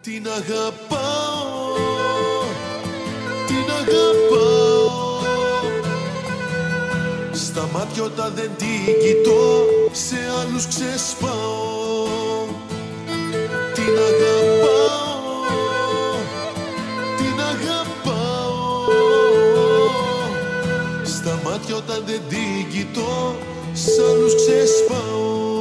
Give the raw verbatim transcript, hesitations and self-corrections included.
Την αγαπάω, την αγαπάω. Στα μάτια όταν δεν την κοιτώ, σε άλλους ξεσπάω. Την αγαπάω, την αγαπάω. Στα μάτια όταν δεν την κοιτώ, σ' άλλους ξεσπάω.